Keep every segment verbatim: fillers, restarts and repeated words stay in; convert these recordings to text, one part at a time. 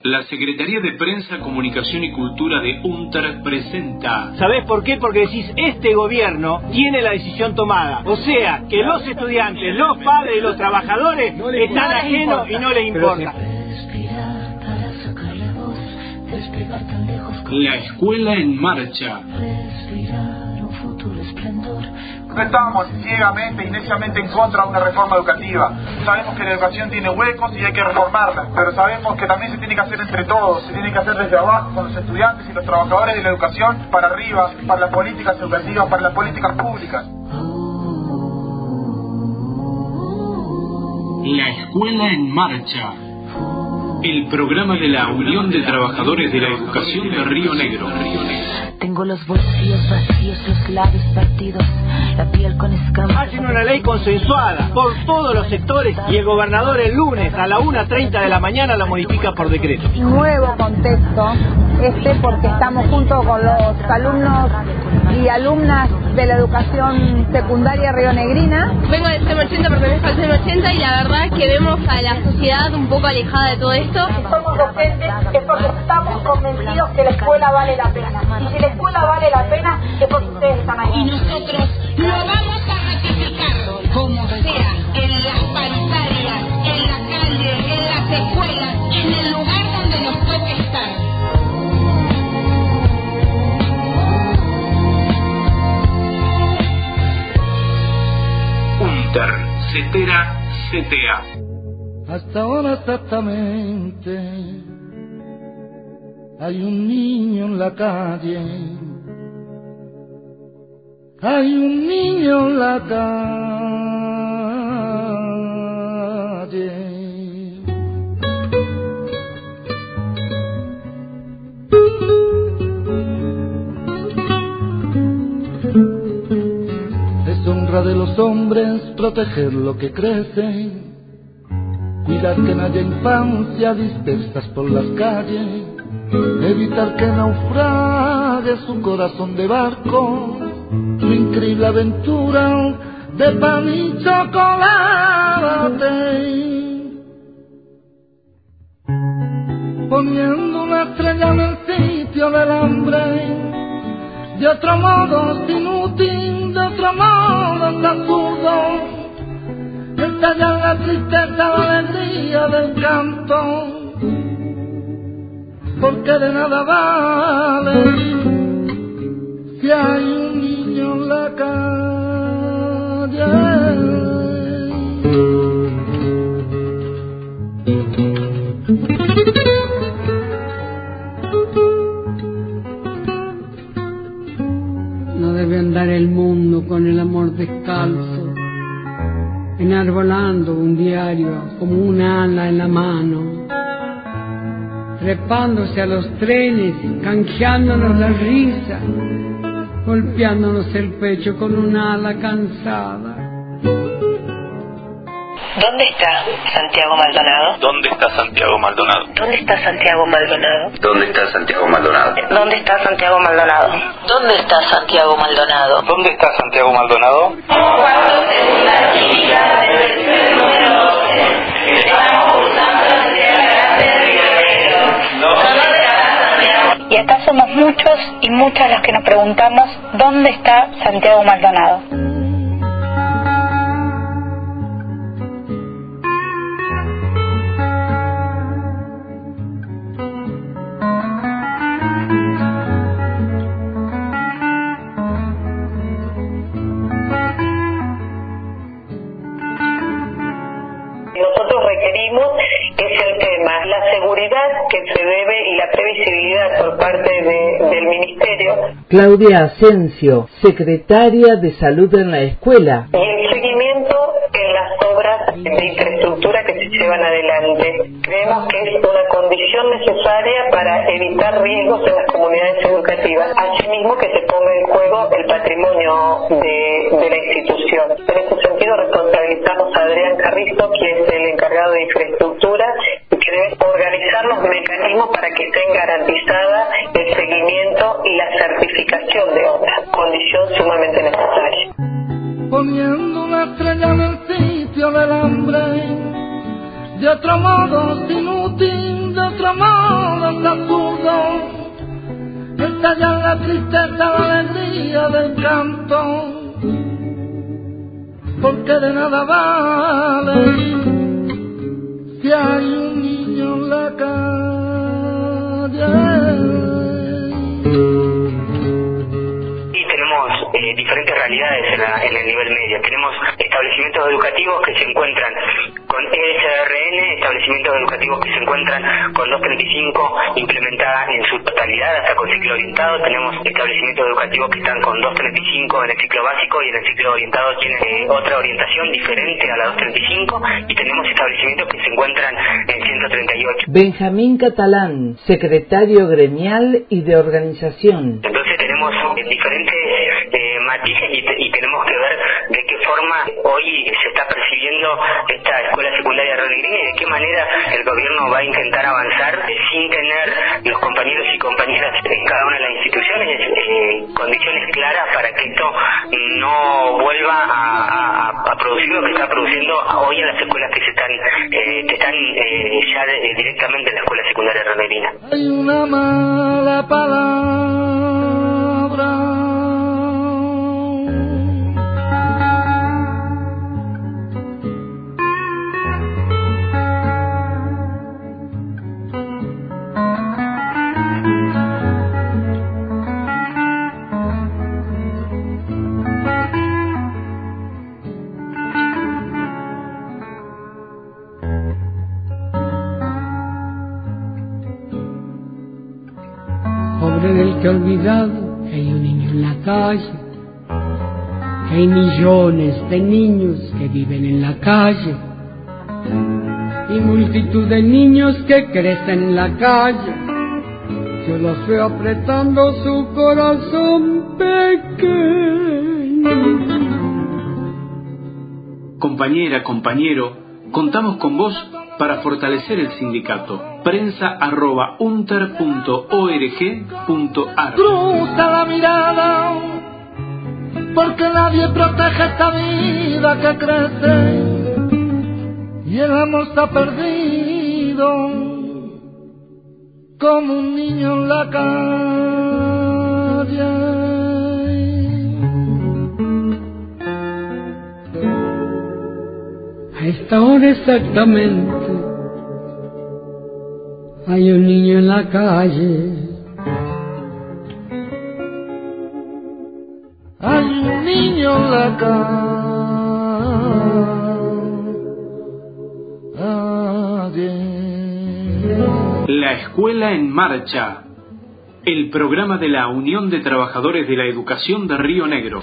La Secretaría de Prensa, Comunicación y Cultura de UNTER presenta... ¿Sabés por qué? Porque decís, este gobierno tiene la decisión tomada. O sea, que los estudiantes, los padres y los trabajadores están ajenos y no les importa. La Escuela en Marcha. No estamos ciegamente y neciamente en contra de una reforma educativa. Sabemos que la educación tiene huecos y hay que reformarla, pero sabemos que también se tiene que hacer entre todos, se tiene que hacer desde abajo, con los estudiantes y los trabajadores de la educación, para arriba, para las políticas educativas, para las políticas públicas. La Escuela en Marcha. El programa de la Unión de Trabajadores de la Educación de Río Negro. Tengo los bolsillos vacíos, los labios partidos, la piel con escamas. Hacen una ley consensuada por todos los sectores y el gobernador el lunes a la una treinta de la mañana la modifica por decreto. Nuevo contexto este porque estamos junto con los alumnos y alumnas de la educación secundaria rionegrina. Vengo del C E M ochenta, pertenezco al C E M ochenta y la verdad que vemos a la sociedad un poco alejada de todo esto. Si somos docentes es porque estamos convencidos que la escuela vale la pena. Y si la escuela vale la pena es porque ustedes están ahí. Y nosotros lo vamos a ratificar, como sea, en las paritarias, en la calle, en las escuelas, en el lugar donde nos toque estar. UNTER, CETERA, C T A. Hasta ahora exactamente hay un niño en la calle, hay un niño en la calle. Es honra de los hombres proteger lo que crece, cuidar que no haya infancia dispersas por las calles, evitar que naufrague su corazón de barco, su increíble aventura de pan y chocolate, poniendo una estrella en el sitio del hambre, de otro modo inútil, de otro modo tan absurdo. Estallar la tristeza, la alegría del canto, porque de nada vale si hay un niño en la calle. No debe andar el mundo con el amor descalzo, enarbolando un diario como un ala en la mano, trepándose a los trenes, canjeándonos la risa, golpeándonos el pecho con un ala cansada. ¿Dónde está Santiago Maldonado? ¿Dónde está Santiago Maldonado? ¿Dónde está Santiago Maldonado? ¿Dónde está Santiago Maldonado? ¿Dónde está Santiago Maldonado? ¿Dónde está Santiago Maldonado? ¿Dónde está Santiago Maldonado? Cuando segunda actividad del tercer número doce, estamos cursando la tercera. Y acá somos muchos y muchas los que nos preguntamos ¿dónde está Santiago Maldonado? Nosotros requerimos es el tema, la seguridad que se debe y la previsibilidad por parte de, del Ministerio. Claudia Asensio, secretaria de Salud en la Escuela. Y el seguimiento en las obras de infraestructura que se llevan adelante. Creemos que es una condición necesaria para evitar riesgos en las comunidades educativas. Asimismo que se ponga en juego el patrimonio de, de la institución. En ese sentido responsabilizamos a Adrián Carrizo, quien es el encargado de infraestructura, y que debe organizar los mecanismos para que estén garantizada el seguimiento y la certificación de obras, condición sumamente necesaria. Poniendo una estrella en el sitio del hambre, de otro modo inútil, de otro modo callar la tristeza, la alegría del canto, porque de nada vale si hay un niño en la calle. Eh, diferentes realidades en, la, en el nivel medio. Tenemos establecimientos educativos que se encuentran con E S R N, establecimientos educativos que se encuentran con doscientos treinta y cinco implementadas en su totalidad hasta con ciclo orientado. Tenemos establecimientos educativos que están con doscientos treinta y cinco en el ciclo básico y en el ciclo orientado tienen eh, otra orientación diferente a la doscientos treinta y cinco, y tenemos establecimientos que se encuentran en ciento treinta y ocho. Benjamín Catalán, secretario gremial y de organización. Entonces tenemos eh, diferentes eh, matices y, te, y tenemos que ver de qué forma hoy se está percibiendo esta escuela secundaria Renegrina y de qué manera el gobierno va a intentar avanzar eh, sin tener los compañeros y compañeras en cada una de las instituciones eh, condiciones claras para que esto no vuelva a, a, a producir lo que está produciendo hoy en las escuelas que se están eh, que están eh, ya de, eh, directamente en la escuela secundaria Renegrina. Hay una mala palabra del que ha olvidado que hay un niño en la calle, que hay millones de niños que viven en la calle y multitud de niños que crecen en la calle. Yo los veo apretando su corazón pequeño. Compañera, compañero, contamos con vos para fortalecer el sindicato. Prensa arroba unter punto org punto ar. Cruza la mirada, porque nadie protege esta vida que crece y el amor está perdido como un niño en la calle. A esta hora exactamente hay un niño en la calle. Hay un niño en la calle. La Escuela en Marcha, el programa de la Unión de Trabajadores de la Educación de Río Negro.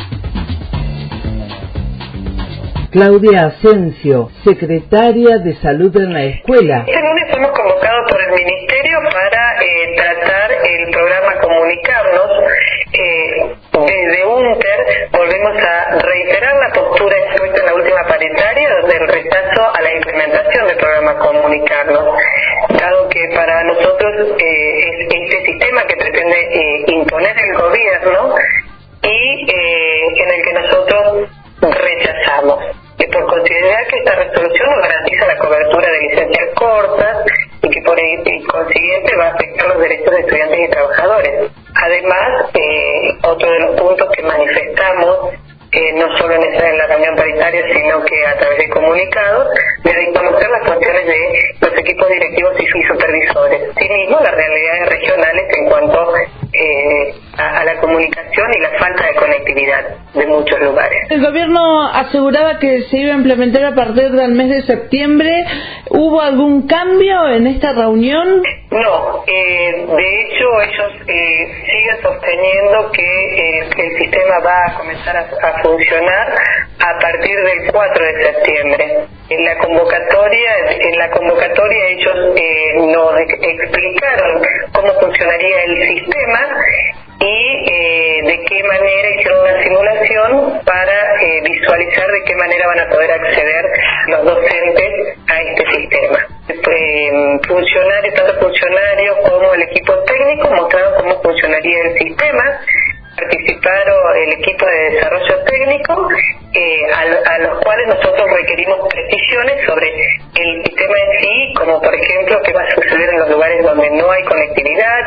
Claudia Asensio, secretaria de Salud en la Escuela. Este lunes fuimos convocados por el Ministerio para eh, tratar el programa Comunicarnos. Eh, desde UNTER volvemos a reiterar la postura expuesta en la última paritaria del rechazo a la implementación del programa Comunicarnos, dado que para nosotros eh, es este sistema que pretende eh, imponer el gobierno y eh, en el que nosotros rechazamos. Que por considerar que esta resolución no garantiza la cobertura de licencias cortas y que por consiguiente va a afectar los derechos de estudiantes y trabajadores. Además, eh, otro de los puntos que manifestamos, eh, no solo en, esa, en la reunión paritaria, sino que a través de comunicados, de conocer las funciones de los equipos directivos y supervisores. Asimismo, las realidades regionales en cuanto eh, a, a la comunicación y la falta de conectividad de muchos lugares. El gobierno aseguraba que se iba a implementar a partir del mes de septiembre. ¿Hubo algún cambio en esta reunión? No, eh, de hecho ellos eh, siguen sosteniendo que eh, el sistema va a comenzar a, a funcionar a partir del cuatro de septiembre. En la convocatoria, en la convocatoria ellos eh, nos explicaron cómo funcionaría el sistema y eh, de qué manera hicieron una simulación para eh, visualizar de qué manera van a poder acceder los docentes a este sistema. Eh, funcionarios, tanto funcionarios como el equipo técnico mostraron cómo funcionaría el sistema. Participaron el equipo de desarrollo técnico, eh, a, a los cuales nosotros requerimos precisiones sobre el sistema en sí, como por ejemplo qué va a suceder en los lugares donde no hay conectividad,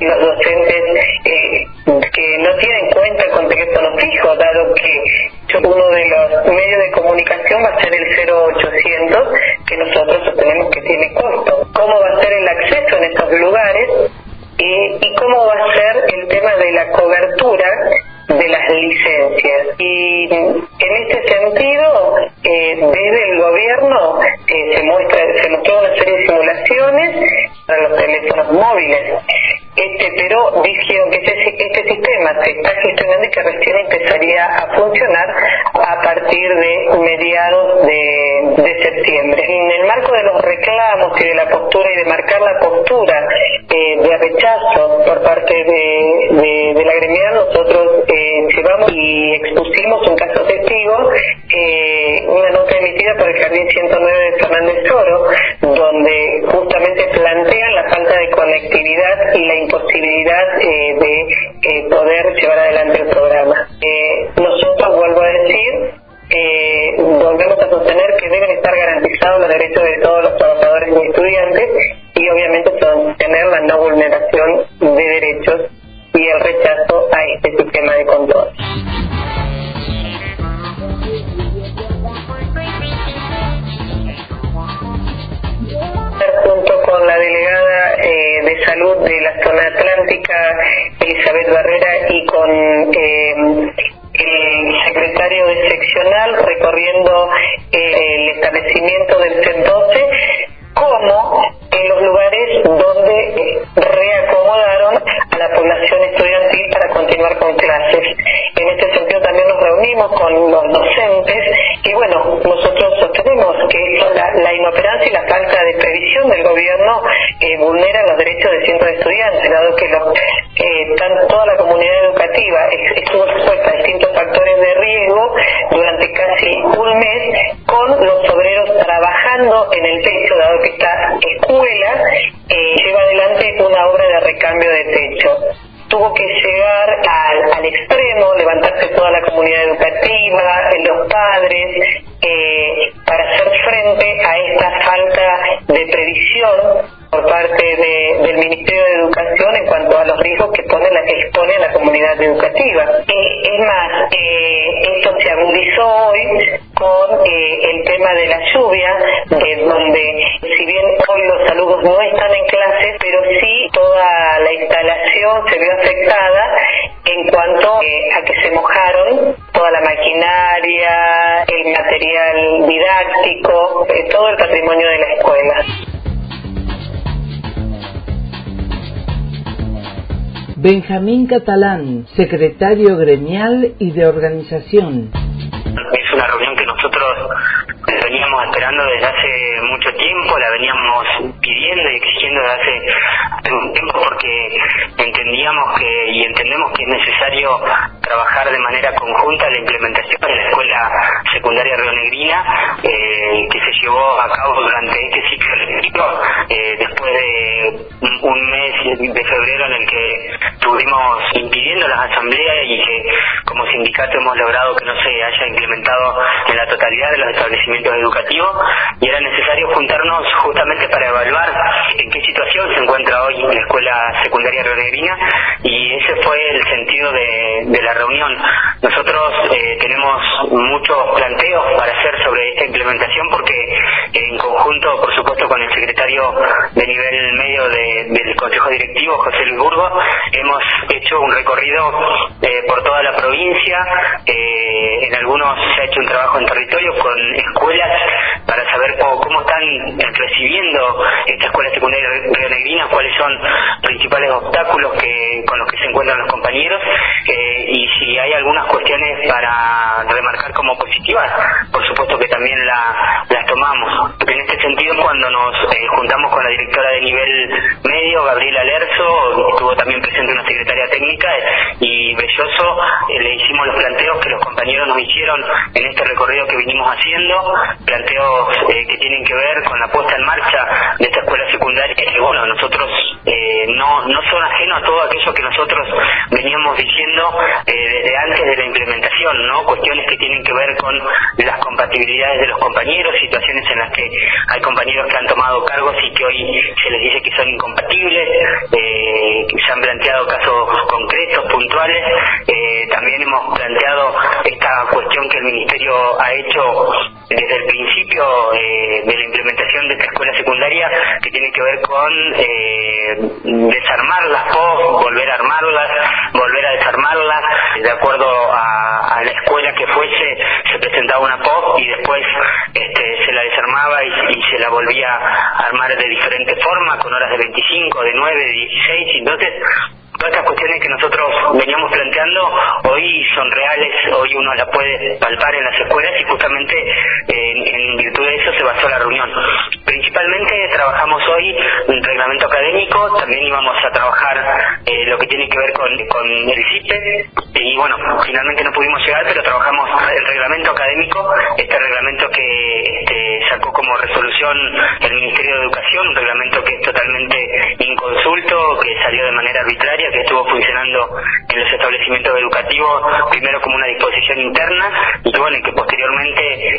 los docentes eh, que no tienen cuenta con teléfono fijo, dado que uno de los medios de comunicación va a ser el cero ochocientos, que nosotros sostenemos que tiene costo. ¿Cómo va a ser el acceso en estos lugares? Eh, ¿Y cómo va a ser el tema de la cobertura de las licencias? Y en este sentido, eh, desde el gobierno eh, se muestra, se mostró una serie de simulaciones para los teléfonos móviles, este, pero dijeron que este, este sistema se está gestionando y que recién empezaría a funcionar a partir de mediados de, de septiembre. En el marco de los reclamos y de la postura y de marcar la postura eh, de rechazo por parte de, de, de la gremial, nosotros eh, llevamos y expusimos un caso testigo, eh, una nota emitida por el Jardín ciento nueve de Fernández Oro, donde justamente plantean la falta de conectividad y la imposibilidad eh, de eh, poder llevar adelante el programa. Eh, nosotros, vuelvo a decir, eh, volvemos a sostener que deben estar garantizados los derechos de todos los trabajadores y estudiantes y obviamente sostener la no vulneración de derechos y el rechazo a este sistema de control. Junto con la delegada eh, de salud de la zona atlántica, Elizabeth Barrera, y con eh, el secretario de seccional, recorriendo eh, el establecimiento del C E N doce, como en los lugares donde eh, reacomodaron a la población estudiantil para continuar con clases. En este sentido también nos reunimos con los docentes y bueno, nosotros sostenemos que la, la inoperancia y la falta de previsión del gobierno eh, vulneran los derechos de cientos de estudiantes, dado que los, eh, tan, toda la comunidad educativa estuvo expuesta a distintos factores de riesgo durante casi un mes, con los obreros trabajando en el techo, dado que esta escuela eh, lleva adelante una obra de recambio de techo. Tuvo que llegar al, al extremo, levantarse toda la comunidad educativa, los padres, eh, para hacer frente a esta falta de previsión por parte de, del Ministerio de Educación en cuanto a los riesgos que pone la, expone a la comunidad educativa. Eh, es más, eh, esto se agudizó hoy con eh, el tema de la lluvia, eh, donde si bien hoy los alumnos no están en clases, pero sí toda la instalación se vio afectada en cuanto eh, a que se mojaron toda la maquinaria, el material didáctico, eh, todo el patrimonio de la escuela. Benjamín Catalán, secretario gremial y de organización. Es una reunión que nosotros veníamos esperando desde hace mucho tiempo, la veníamos pidiendo y exigiendo desde hace un tiempo porque entendíamos que y entendemos que es necesario trabajar de manera conjunta la implementación de la escuela secundaria rionegrina eh, que se llevó a cabo durante este ciclo lectivo, eh, después de un mes de febrero en el que estuvimos impidiendo las asambleas y que como sindicato hemos logrado que no se haya implementado en la totalidad de los establecimientos educativos, y era necesario juntarnos justamente para evaluar en qué situación se encuentra hoy la escuela secundaria rionegrina, y ese fue el sentido de, de la reunión. Nosotros eh, tenemos muchos planteos para hacer sobre esta implementación porque en conjunto, por supuesto, con el secretario de nivel medio de, del Consejo Directivo, José Luis Burgos, hemos hecho un recorrido eh, por toda la provincia. Eh, en algunos se ha hecho un trabajo en territorio con escuelas para saber cómo, cómo están recibiendo esta escuela secundaria rionegrina, cuáles son los principales obstáculos que con los que se encuentran los compañeros, eh, y si hay algunas cuestiones para remarcar como positivas, por supuesto que también la, las tomamos. En este sentido, cuando nos eh, juntamos con la directora de nivel medio, Gabriela Lerzo, estuvo también presente una secretaria técnica, y Belloso, eh, le hicimos los planteos que los compañeros nos hicieron en este recorrido que vinimos haciendo, planteos eh, que tienen que ver con la puesta en marcha de esta escuela secundaria, que bueno, nosotros eh, no, no son ajenos a todo aquello que nosotros veníamos diciendo eh, desde antes de la implementación, ¿no? Cuestiones que tienen que ver con las compatibilidades de los compañeros, situaciones en las que hay compañeros que han tomado cargos y que hoy se les dice que son incompatibles, eh, que se han planteado planteado casos concretos, puntuales. Eh, también hemos planteado esta cuestión que el Ministerio ha hecho desde el principio eh, de la implementación de esta escuela secundaria, que tiene que ver con eh, desarmar las P O S, volver a armarlas, volver a desarmarlas, de acuerdo a, a la escuela que fuese, se presentaba una P O S y después este, se la desarmaba y, y se la volvía a armar de diferentes formas, con horas de veinticinco, de nueve, de dieciséis, y entonces todas estas cuestiones que nosotros veníamos planteando hoy son reales, hoy uno las puede palpar en las escuelas y justamente eh, en, en virtud de eso se basó la reunión. Principalmente trabajamos hoy un reglamento académico, también íbamos a trabajar eh, lo que tiene que ver con, con el C I P E, y bueno, finalmente no pudimos llegar, pero trabajamos el reglamento académico, este reglamento que este, sacó como resolución el Ministerio de Educación, un reglamento que es totalmente inconsulto, que salió de manera arbitraria, que estuvo funcionando en los establecimientos educativos primero como una disposición interna y que bueno, y que posteriormente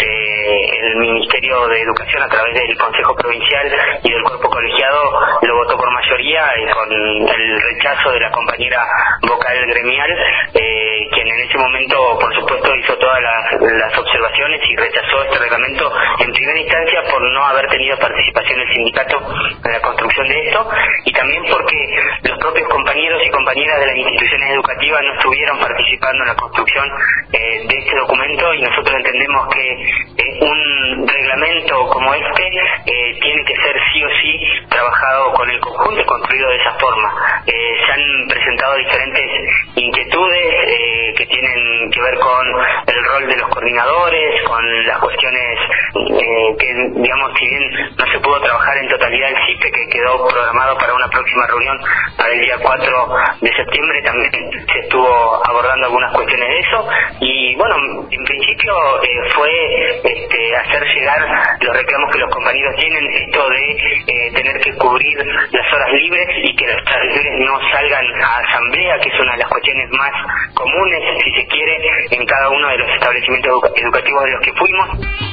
este, el Ministerio de Educación a través del Consejo Provincial y del cuerpo colegiado lo votó por mayoría y con el rechazo de la compañera vocal gremial, eh, quien en ese momento por supuesto hizo todas las, las observaciones y rechazó este reglamento en primera instancia por no haber tenido participación del sindicato en la construcción de esto, y también porque los propios compañeros y compañeras de las instituciones educativas no estuvieron participando en la construcción eh, de este documento, y nosotros entendemos que eh, un reglamento como este eh, tiene que ser sí o sí trabajado con el conjunto y construido de esa forma. Eh, se han presentado diferentes inquietudes eh, que tienen que ver con el rol de los coordinadores, con las cuestiones eh, que, digamos, si bien no se pudo trabajar en totalidad el C I P E, que quedó programado para una próxima reunión para el día cuatro de septiembre, también se estuvo abordando algunas cuestiones de eso, y bueno, en principio eh, fue este, hacer llegar los reclamos que los compañeros tienen, esto de eh, tener que cubrir las horas libres y que las horas libres no salgan a asamblea, que es una de las cuestiones más comunes, si se quiere, en cada uno de los establecimientos educ- educativos de los que fuimos.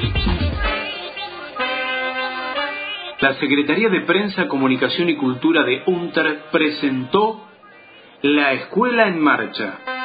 La Secretaría de Prensa, Comunicación y Cultura de UNTER presentó La Escuela en Marcha.